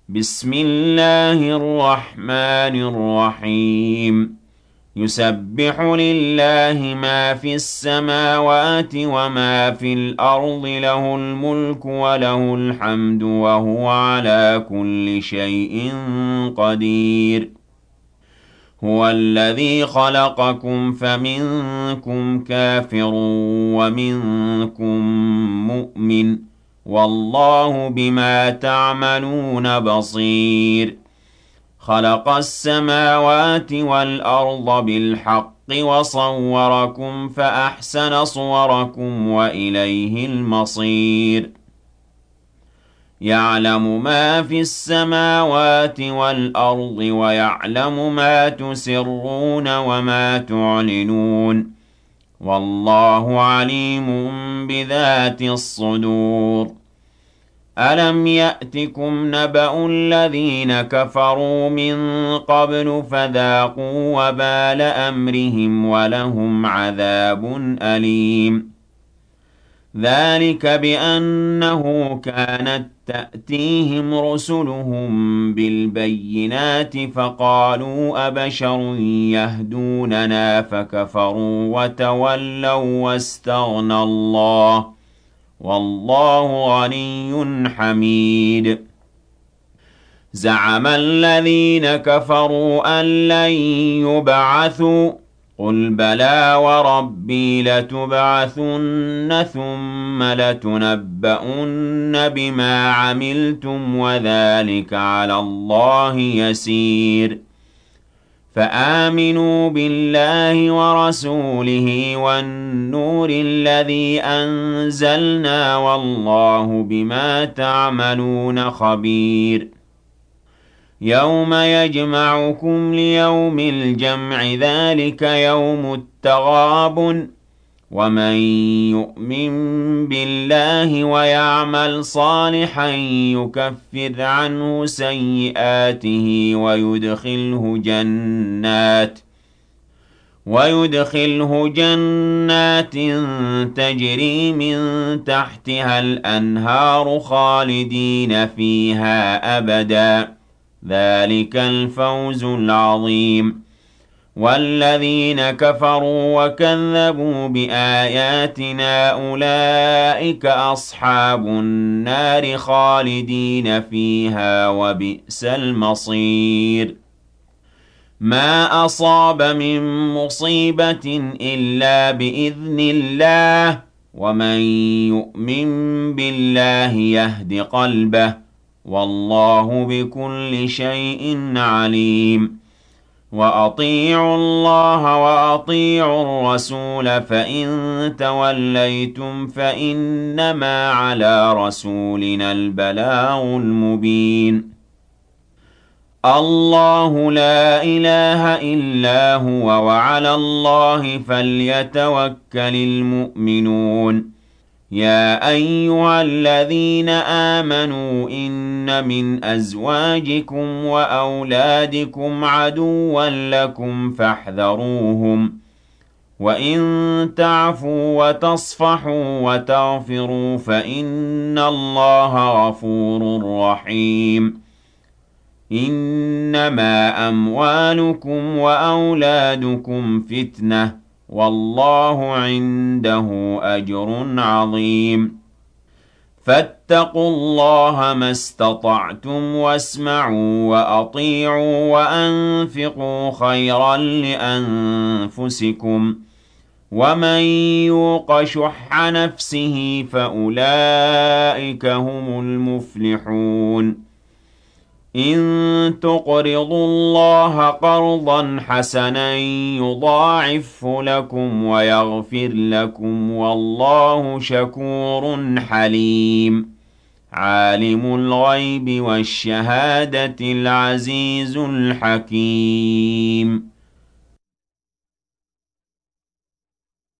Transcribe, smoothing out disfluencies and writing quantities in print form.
بسم الله الرحمن الرحيم يسبح لله ما في السماوات وما في الأرض له الملك وله الحمد وهو على كل شيء قدير هو الذي خلقكم فمنكم كافر ومنكم مؤمن والله بما تعملون بصير خلق السماوات والأرض بالحق وصوركم فأحسن صوركم وإليه المصير يعلم ما في السماوات والأرض ويعلم ما تسرون وما تعلنون والله عليم بذات الصدور ألم يأتكم نبأ الذين كفروا من قبل فذاقوا وبال أمرهم ولهم عذاب أليم ذلك بأنه كانت تأتيهم رسلهم بالبينات فقالوا أبشر يهدوننا فكفروا وتولوا واستغنى الله والله غني حميد زعم الذين كفروا أن لن يبعثوا قل بلى وربي لتبعثن ثم لتنبؤن بما عملتم وذلك على الله يسير فآمنوا بالله ورسوله والنور الذي أنزلنا والله بما تعملون خبير يوم يجمعكم ليوم الجمع ذلك يوم التغابن ومن يؤمن بالله ويعمل صالحا يكفر عنه سيئاته ويدخله جنات تجري من تحتها الأنهار خالدين فيها أبدا ذلك الفوز العظيم والذين كفروا وكذبوا بآياتنا أولئك أصحاب النار خالدين فيها وبئس المصير ما أصاب من مصيبة إلا بإذن الله ومن يؤمن بالله يهد قلبه والله بكل شيء عليم وأطيعوا الله وأطيعوا الرسول فإن توليتم فإنما على رسولنا البلاغ المبين الله لا إله إلا هو وعلى الله فليتوكل المؤمنون يا أيها الذين آمنوا إن من أزواجكم وأولادكم عدوا لكم فاحذروهم وإن تعفوا وتصفحوا وتغفروا فإن الله غفور رحيم إنما أموالكم وأولادكم فتنة والله عنده أجر عظيم فاتقوا الله ما استطعتم واسمعوا وأطيعوا وأنفقوا خيرا لأنفسكم ومن يوق شح نفسه فأولئك هم المفلحون إن تقرضوا الله قرضا حسنا يضاعفه لكم ويغفر لكم والله شكور حليم عالم الغيب والشهادة العزيز الحكيم